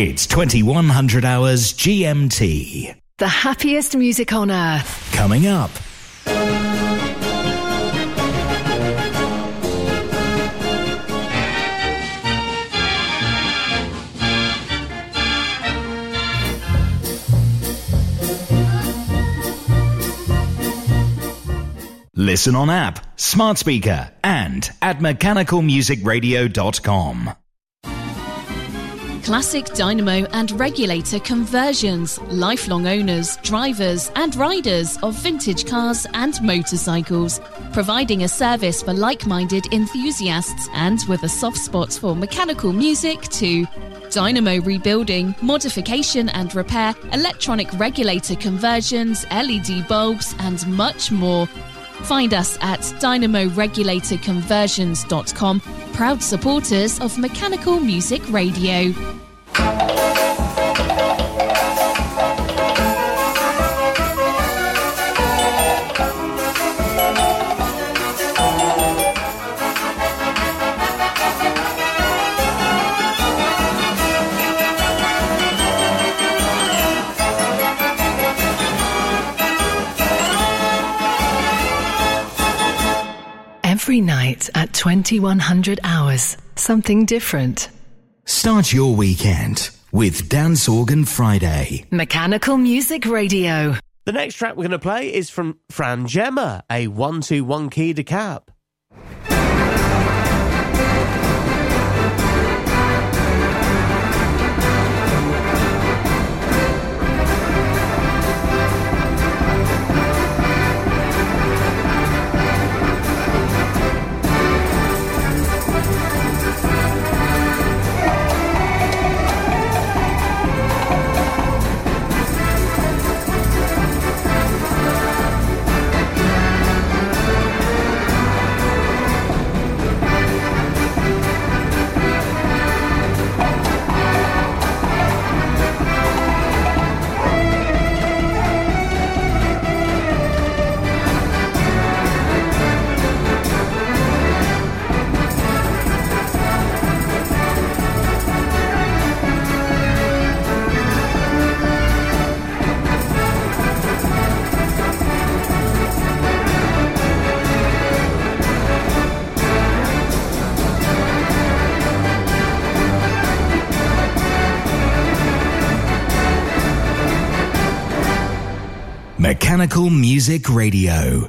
It's 2100 hours GMT. The happiest music on earth. Coming up. Listen on app, smart speaker, and at mechanicalmusicradio.com. Classic dynamo and regulator conversions, lifelong owners, drivers and riders of vintage cars and motorcycles, providing a service for like-minded enthusiasts and with a soft spot for mechanical music too. Dynamo rebuilding, modification and repair, electronic regulator conversions, LED bulbs and much more. Find us at dynamoregulatorconversions.com, proud supporters of Mechanical Music Radio. Every night at 2100 hours, something different. Start your weekend with Dance Organ Friday. Mechanical Music Radio. The next track we're going to play is from Fran Gemma, a 1-2-1 key to cap. Mechanical Music Radio.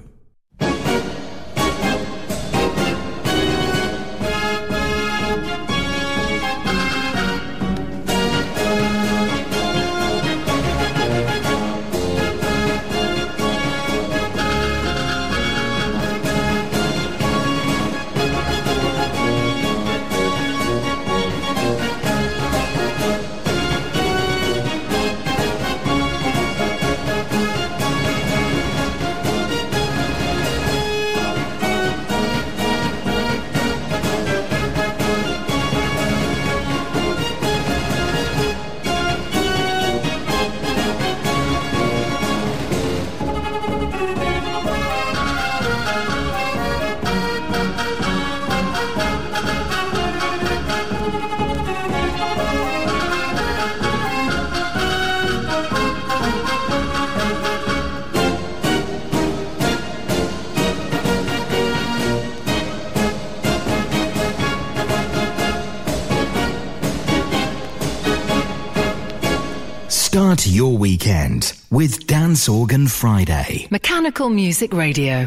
Start your weekend with Dance Organ Friday. Mechanical Music Radio.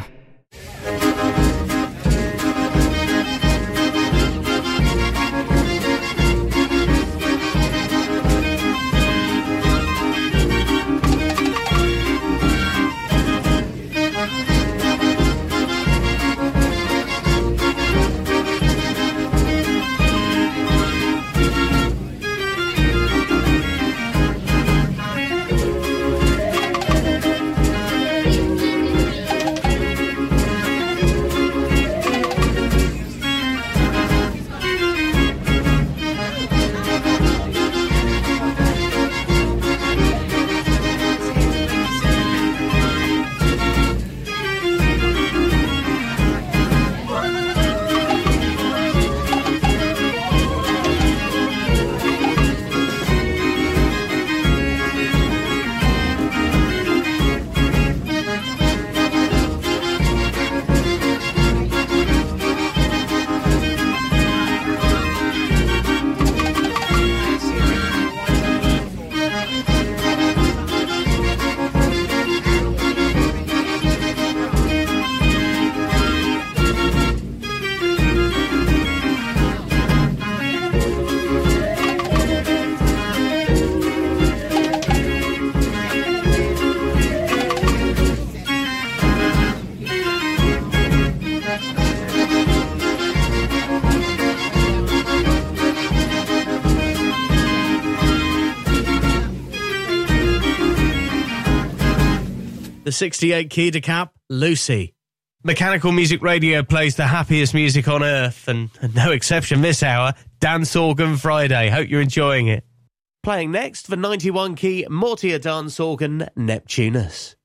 the 68 key to cap, Lucy. Mechanical Music Radio plays the happiest music on earth, and no exception this hour, Dan Sorgan Friday. Hope you're enjoying it. Playing next, the 91 key Mortier Dan Sorgan Neptunus.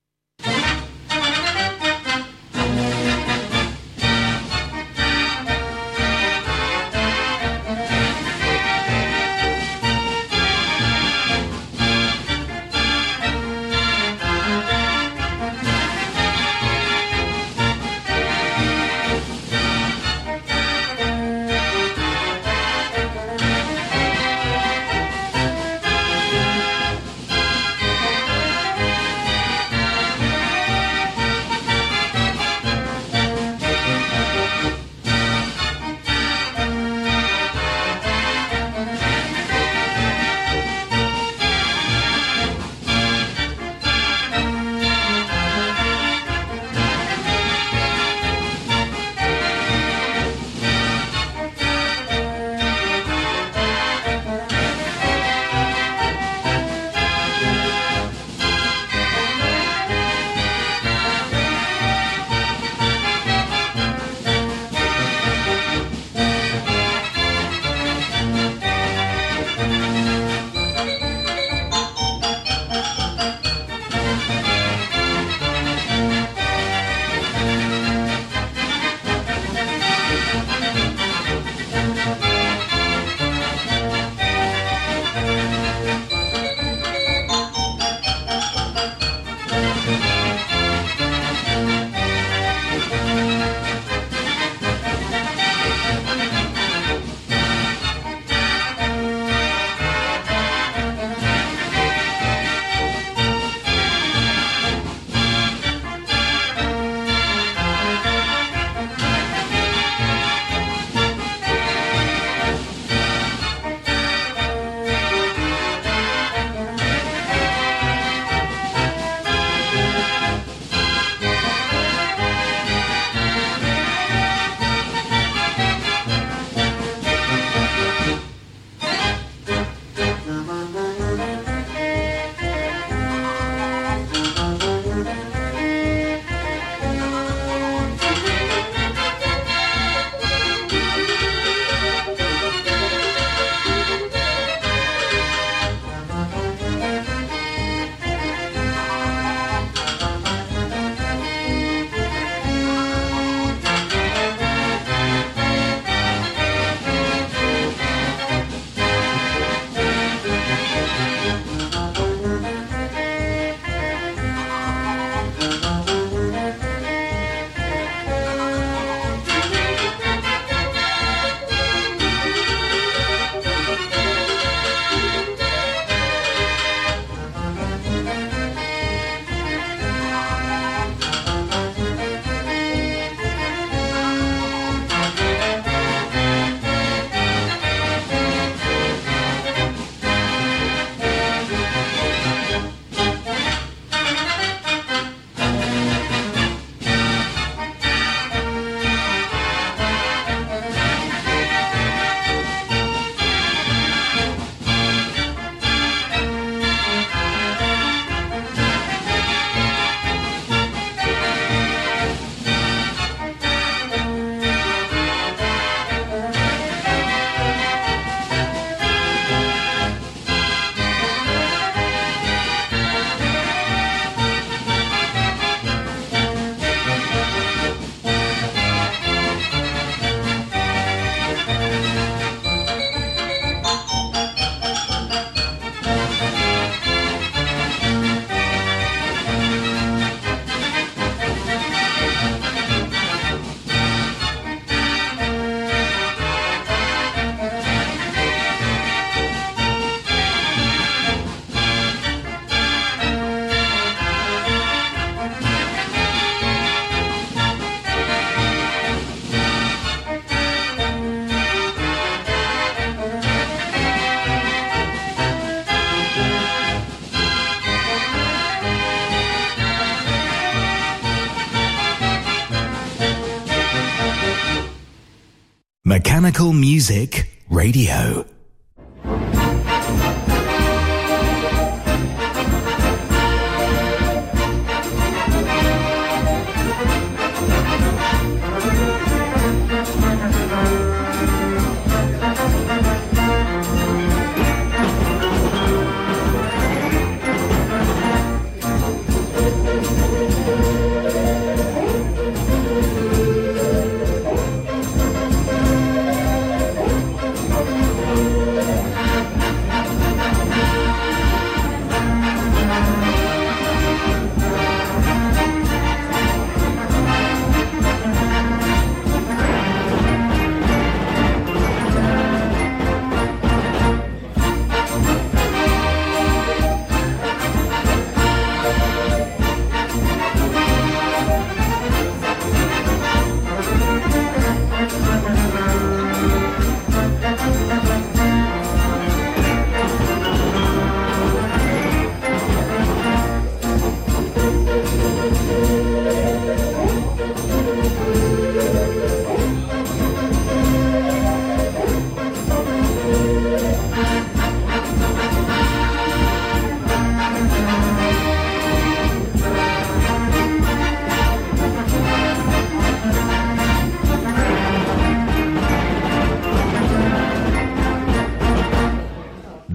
Mechanical Music Radio.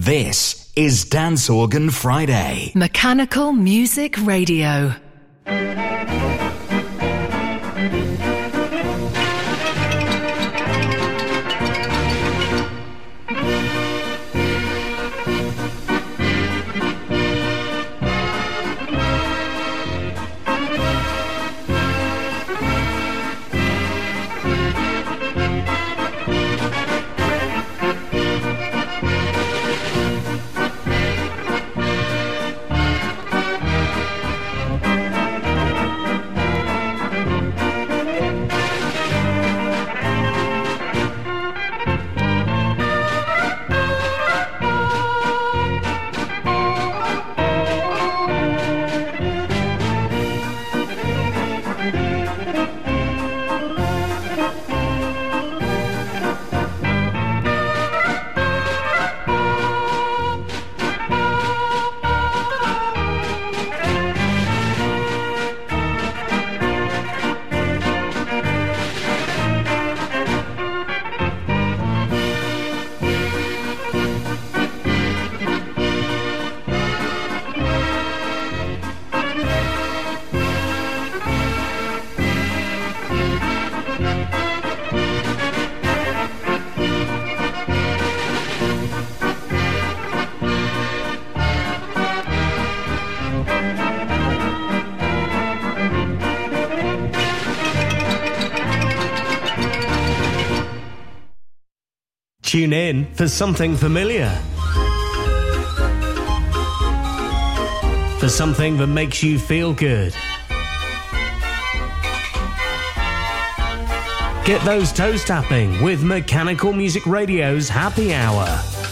This is Dance Organ Friday. Mechanical Music Radio. Tune in for something familiar. For something that makes you feel good. Get those toes tapping with Mechanical Music Radio's Happy Hour.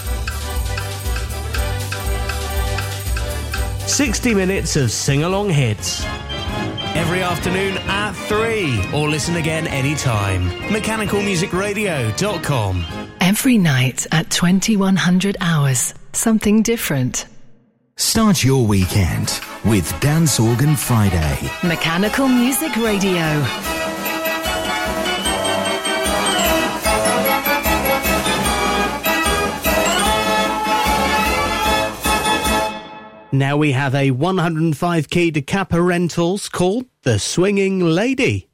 60 minutes of sing-along hits. Every afternoon at 3, or listen again anytime. MechanicalMusicRadio.com. Every night at 2100 hours, something different. Start your weekend with Dance Organ Friday. Mechanical Music Radio. Now we have a 105 key Decappa Rentals called The Swinging Lady.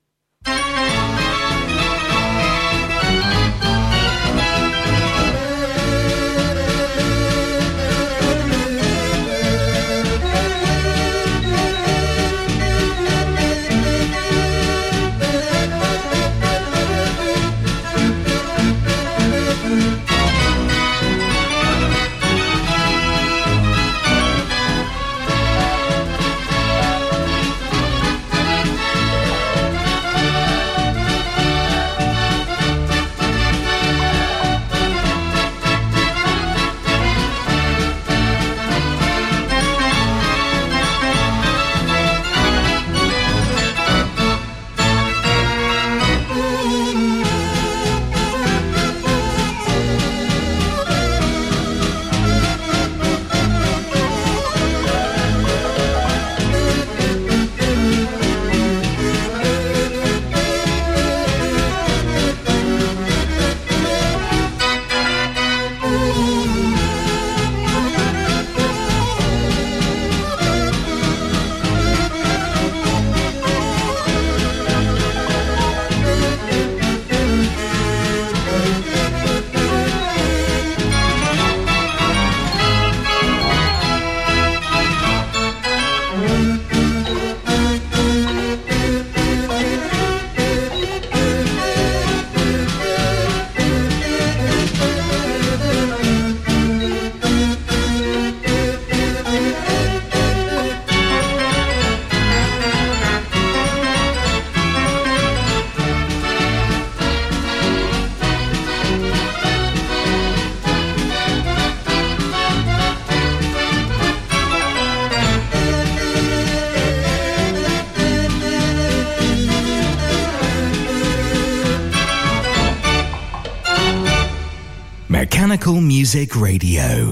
Mechanical Music Radio.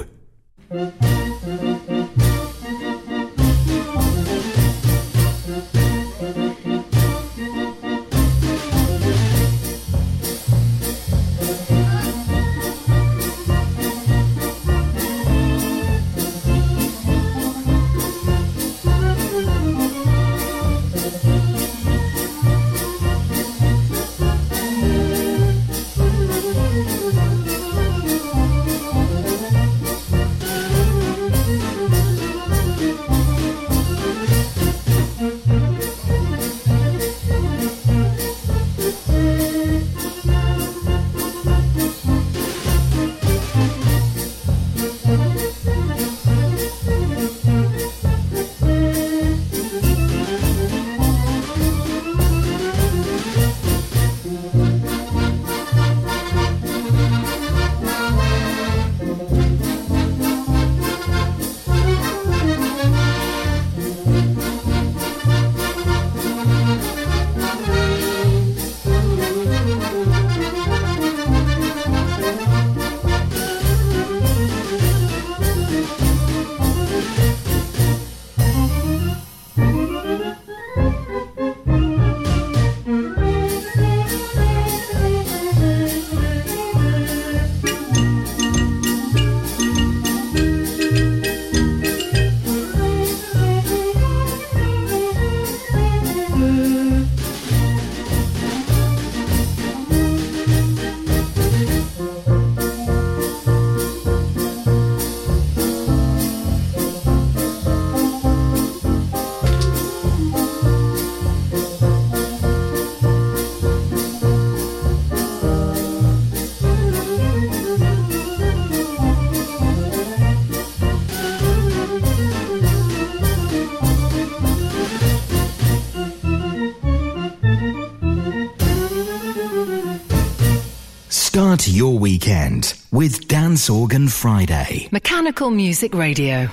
Start your weekend with Dance Organ Friday. Mechanical Music Radio.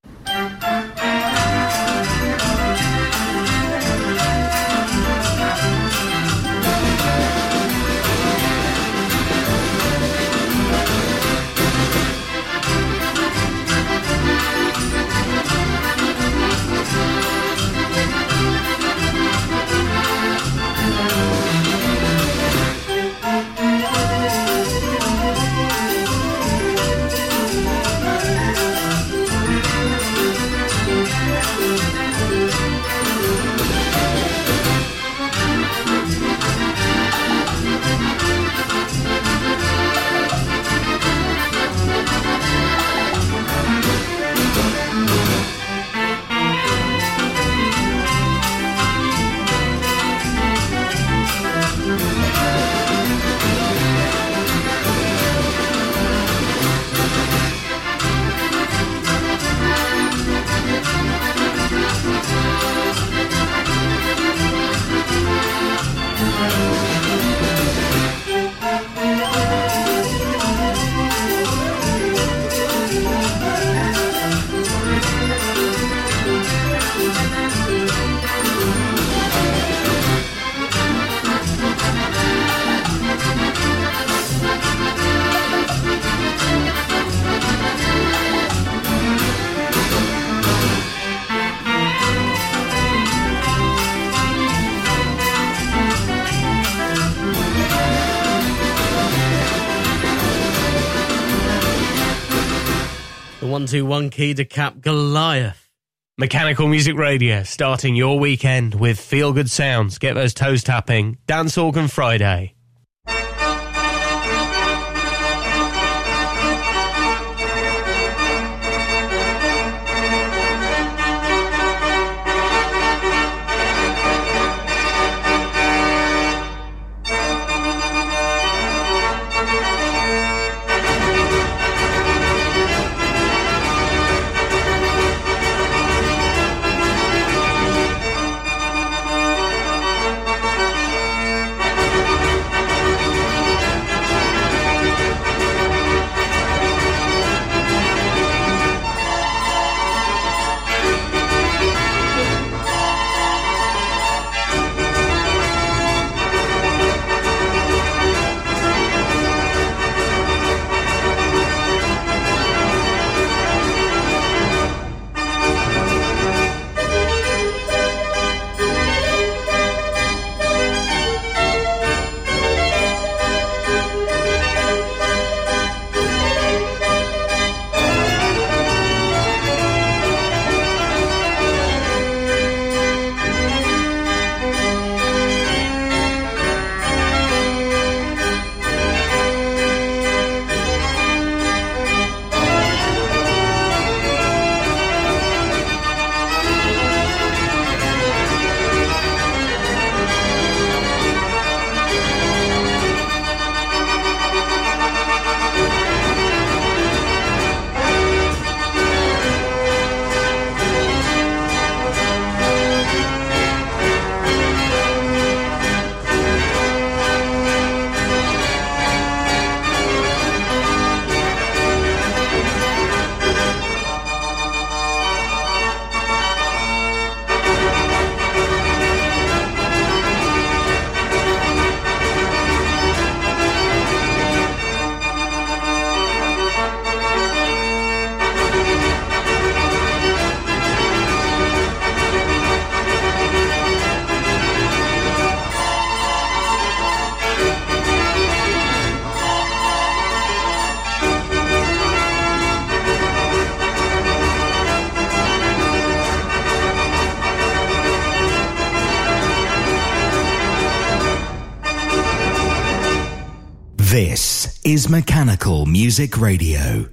The 121 key to Cap Goliath. Mechanical Music Radio, starting your weekend with feel-good sounds. Get those toes tapping. Dance Organ Friday. This is Mechanical Music Radio.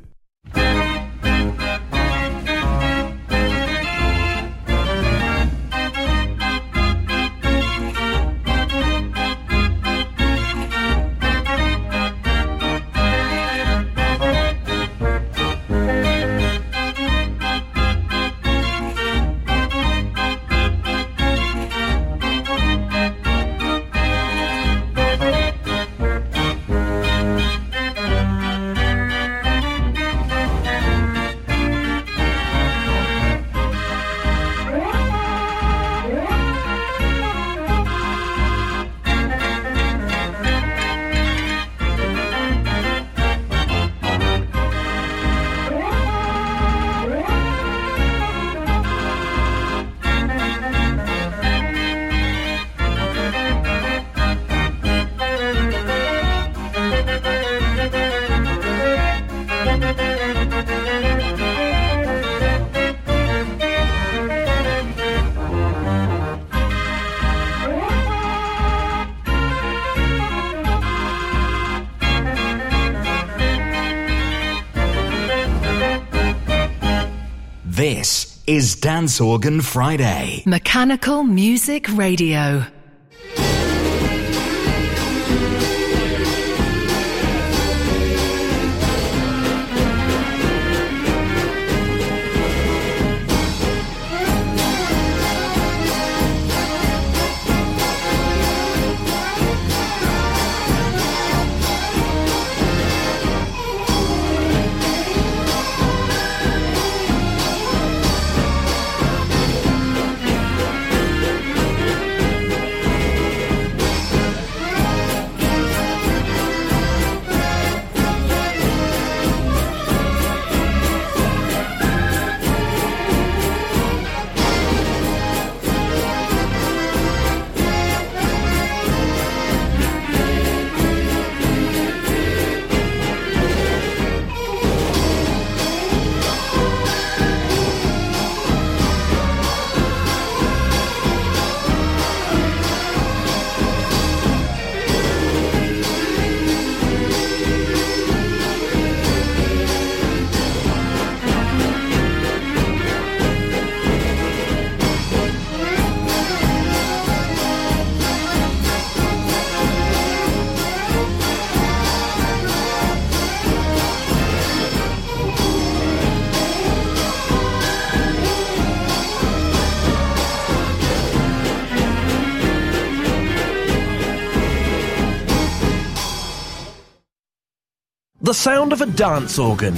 This is Dance Organ Friday. Mechanical Music Radio. The sound of a dance organ.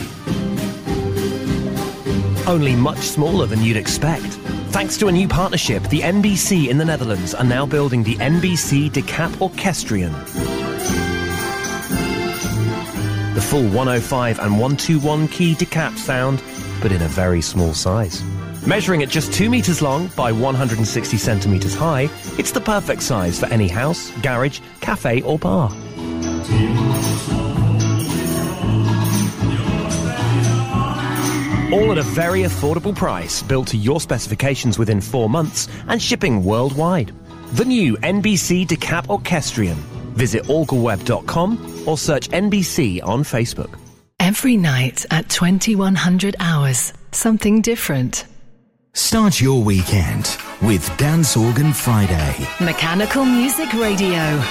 Only much smaller than you'd expect. Thanks to a new partnership, the NBC in the Netherlands are now building the NBC DeKalb Orkestrion. The full 105 and 121 key DeKalb sound, but in a very small size. Measuring at just 2 meters long by 160 centimeters high, it's the perfect size for any house, garage, cafe or bar. All at a very affordable price, built to your specifications within 4 months and shipping worldwide. The new NBC DeKalb Orkestrion. Visit orgelweb.com or search NBC on Facebook. Every night at 2100 hours, something different. Start your weekend with Dance Organ Friday. Mechanical Music Radio.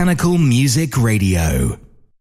Mechanical Music Radio.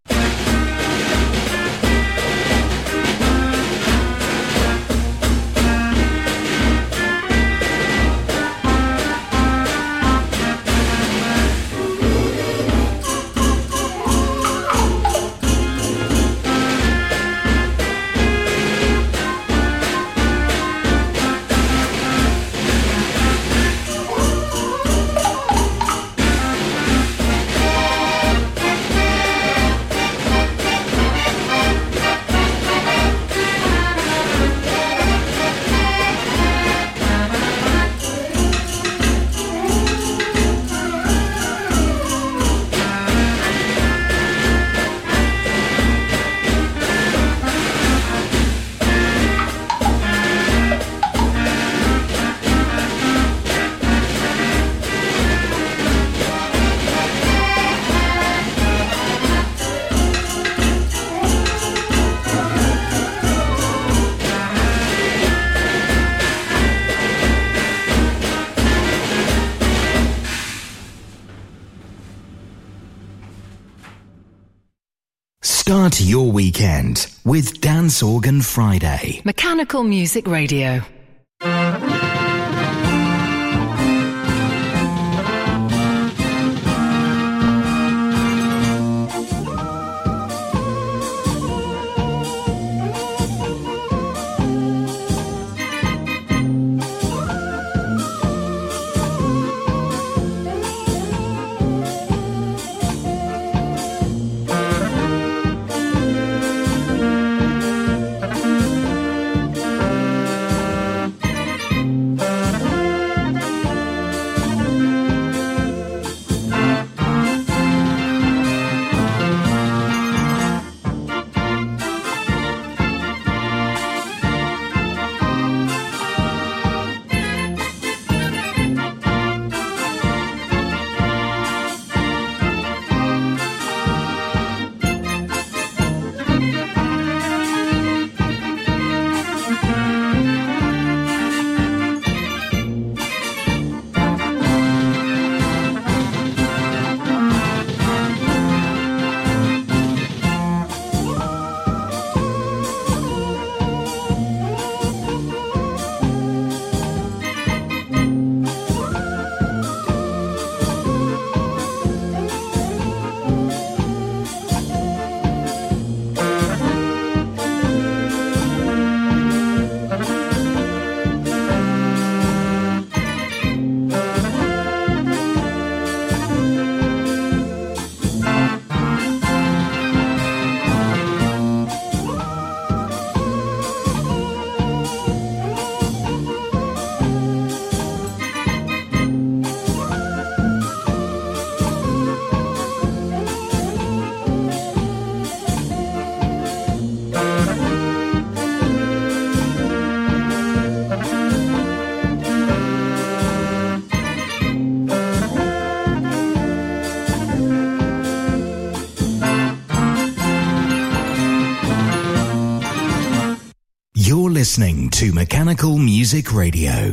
Start your weekend with Dance Organ Friday. Mechanical Music Radio. You're listening to Mechanical Music Radio.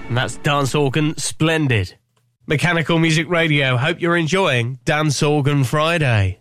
And that's Dance Organ Splendid. Mechanical Music Radio, hope you're enjoying Dance Organ Friday.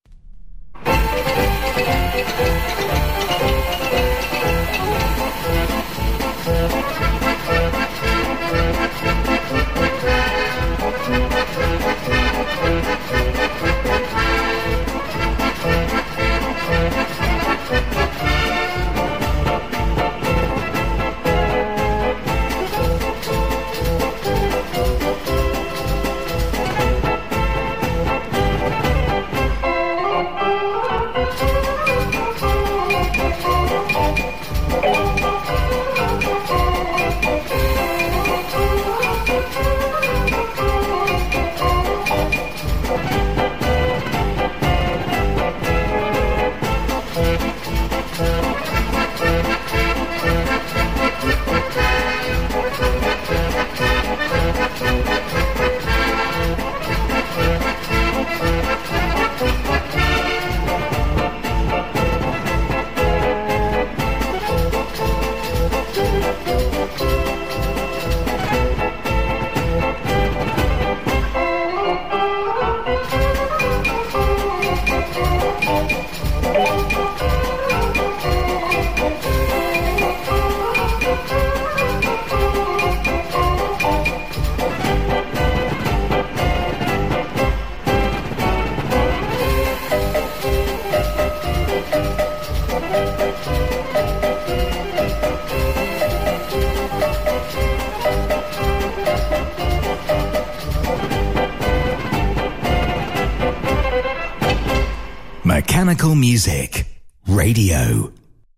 Mechanical Music Radio.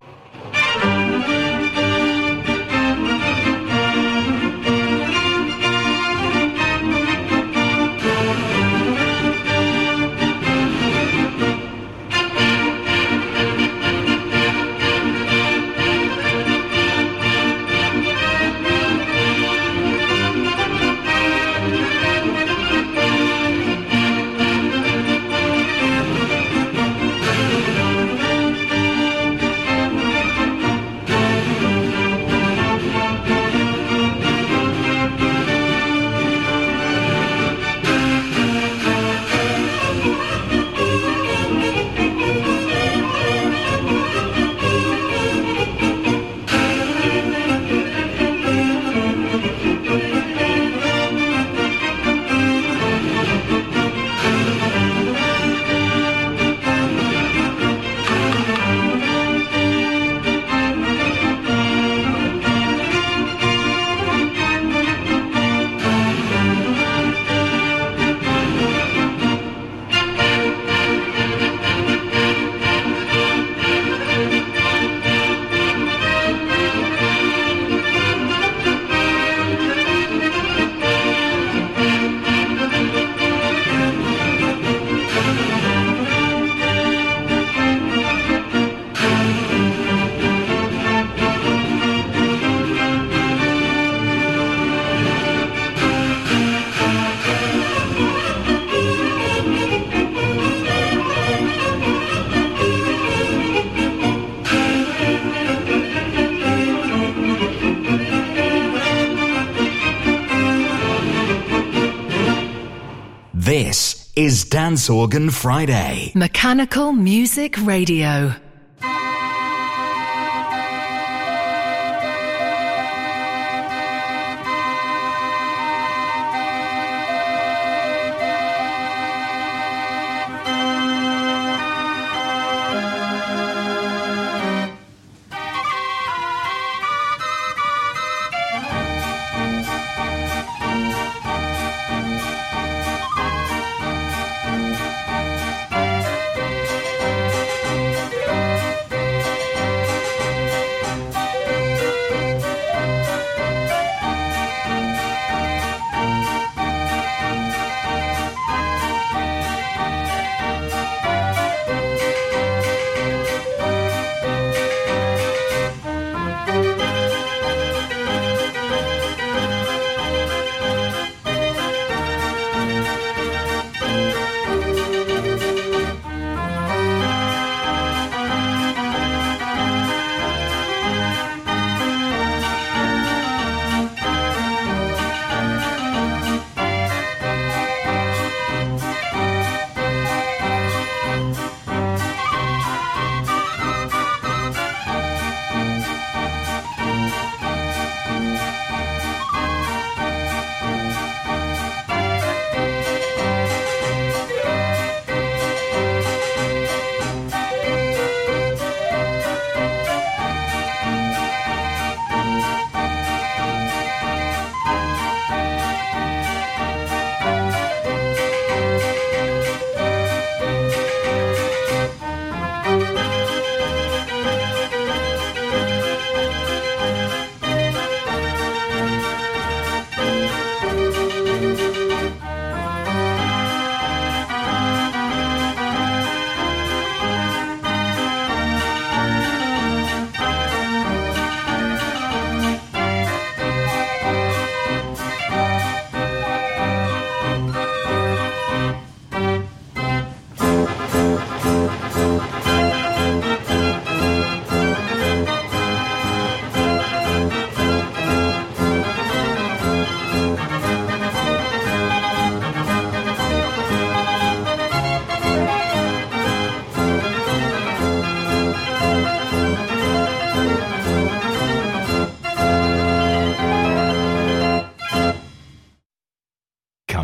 This is Dance Organ Friday. Mechanical Music Radio.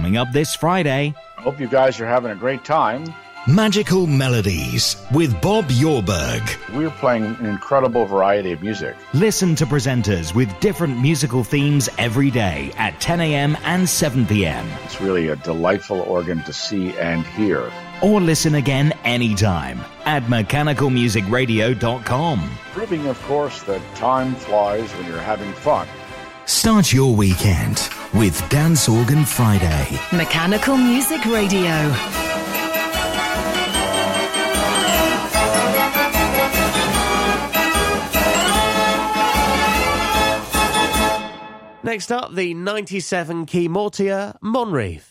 coming up this Friday. I hope you guys are having a great time. Magical Melodies with Bob Yorberg. We're playing an incredible variety of music. Listen to presenters with different musical themes every day at 10 a.m. and 7 p.m. It's really a delightful organ to see and hear. Or listen again anytime at mechanicalmusicradio.com. Proving, of course, that time flies when you're having fun. Start your weekend with Dance Organ Friday. Mechanical Music Radio. Next up, the 97 key Mortier Monreef.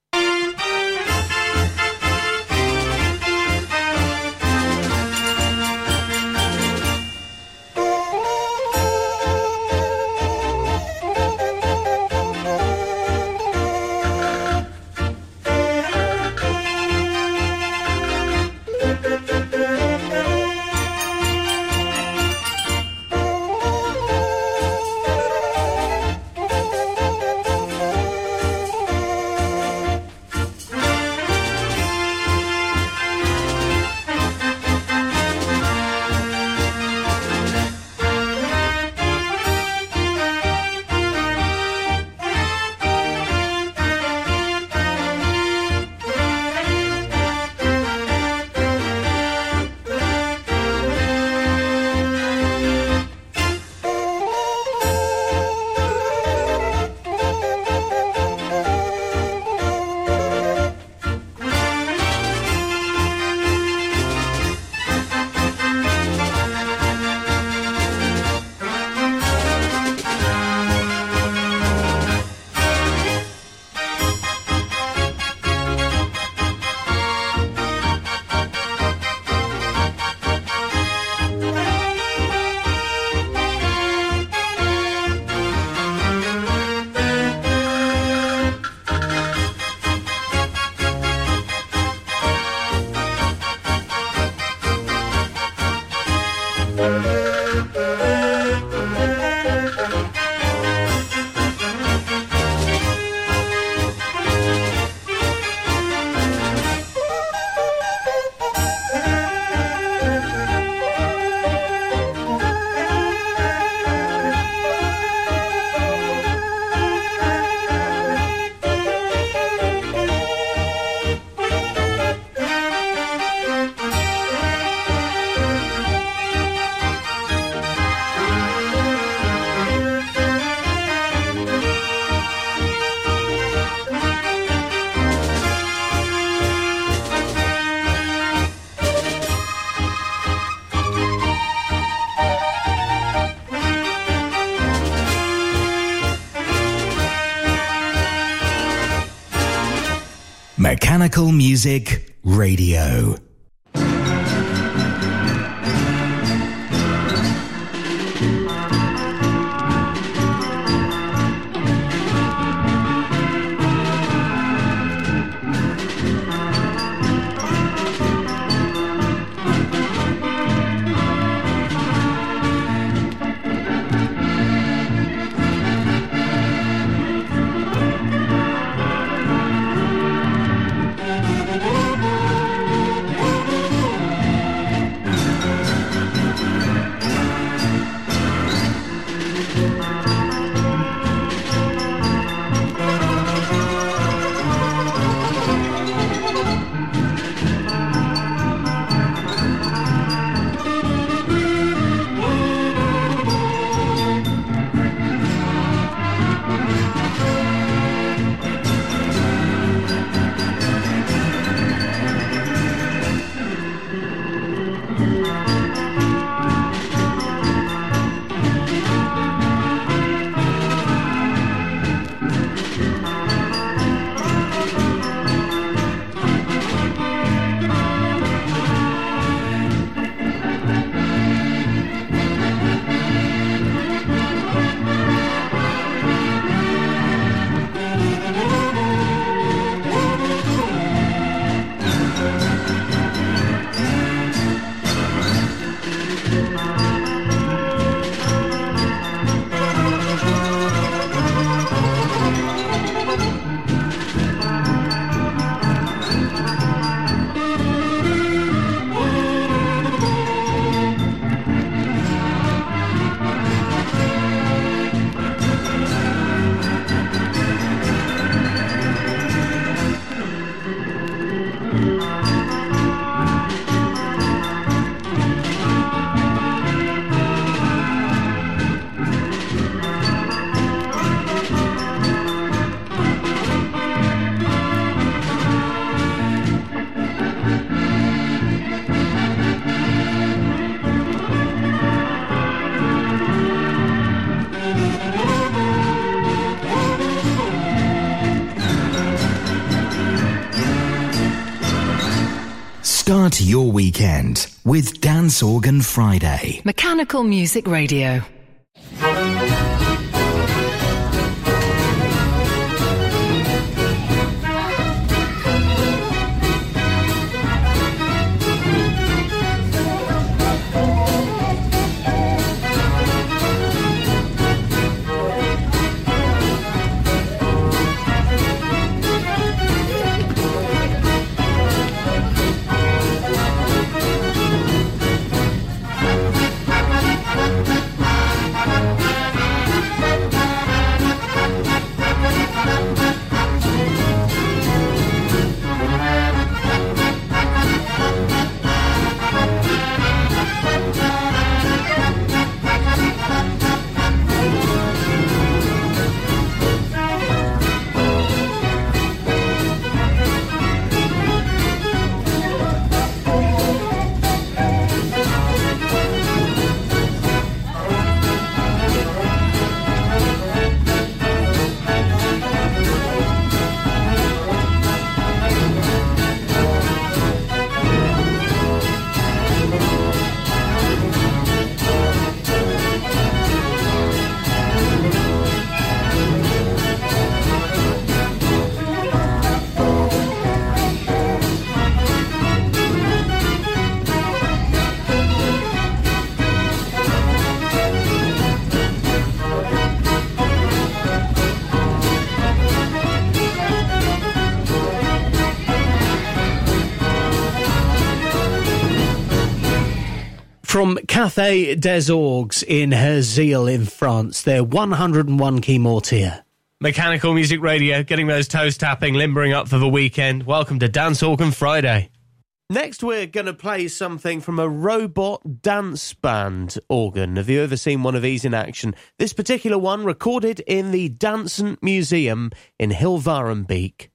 Mechanical Music Radio. Start your weekend with Dance Organ Friday. Mechanical Music Radio. From Café des Orgues in Herzeal in France, their 101 key Mortier. Mechanical Music Radio, getting those toes tapping, limbering up for the weekend. Welcome to Dance Organ Friday. Next, we're going to play something from a robot dance band organ. Have you ever seen one of these in action? This particular one recorded in the Dansant Museum in Hilvarenbeek.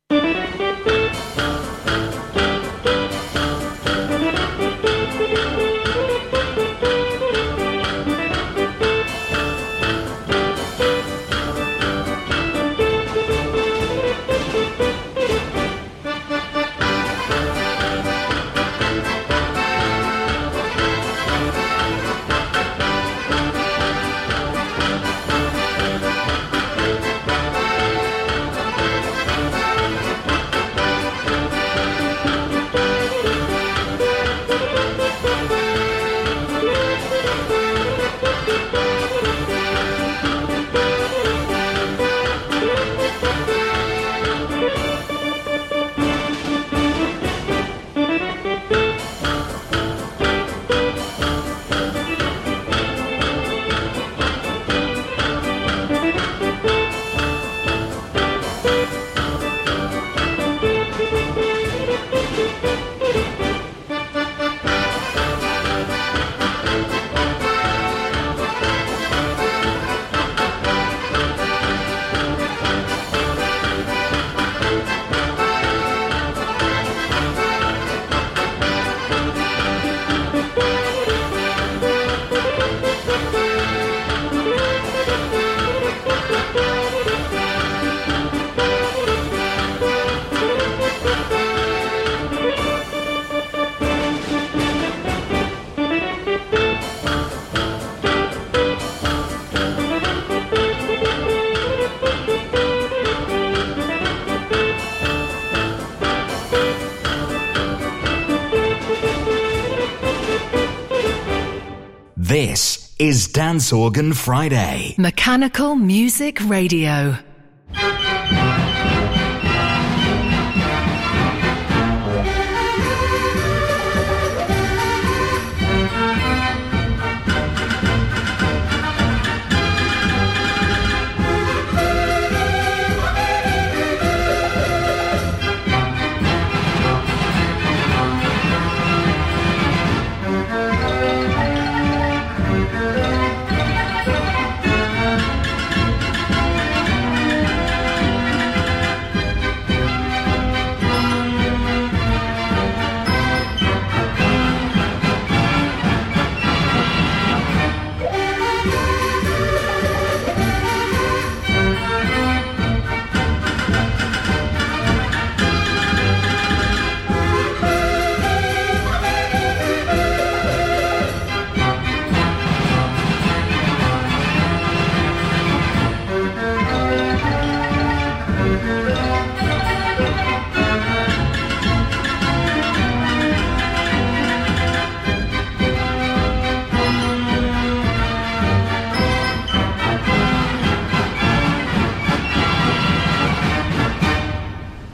This is Dance Organ Friday. Mechanical Music Radio.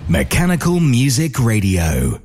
Mechanical Music Radio.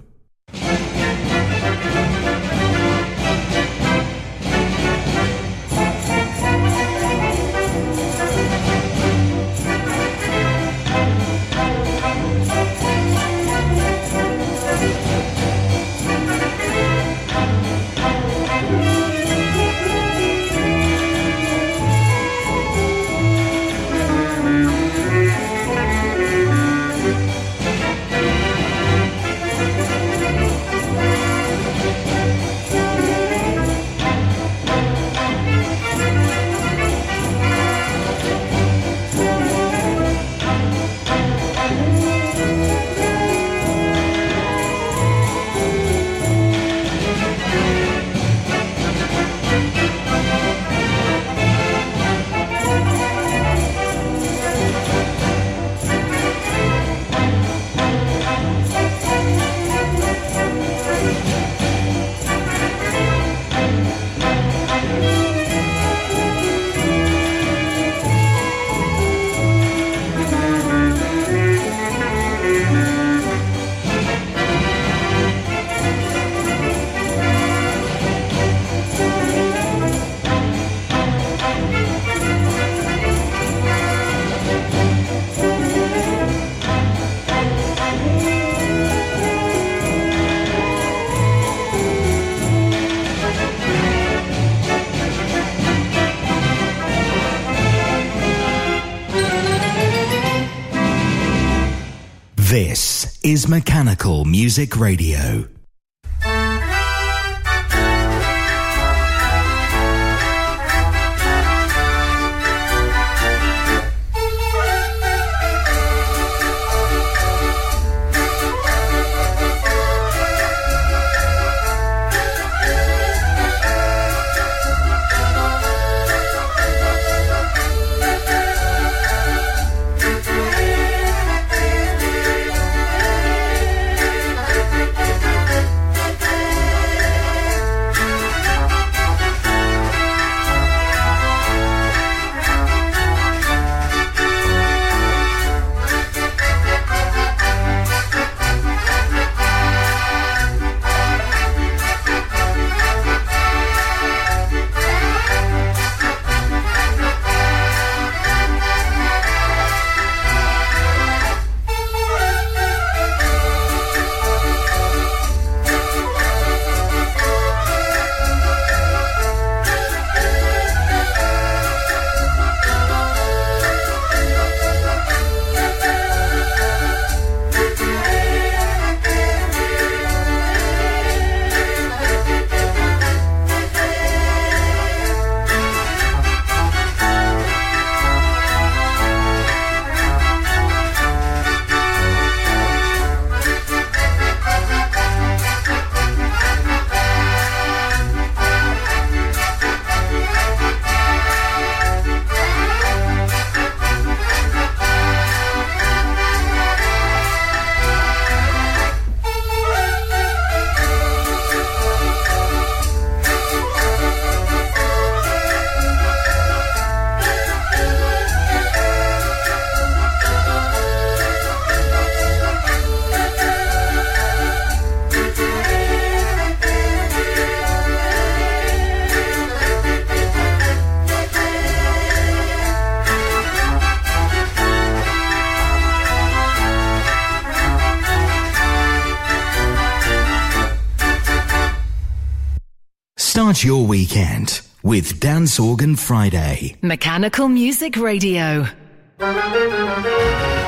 This is Mechanical Music Radio. Start your weekend with Dance Organ Friday. Mechanical Music Radio.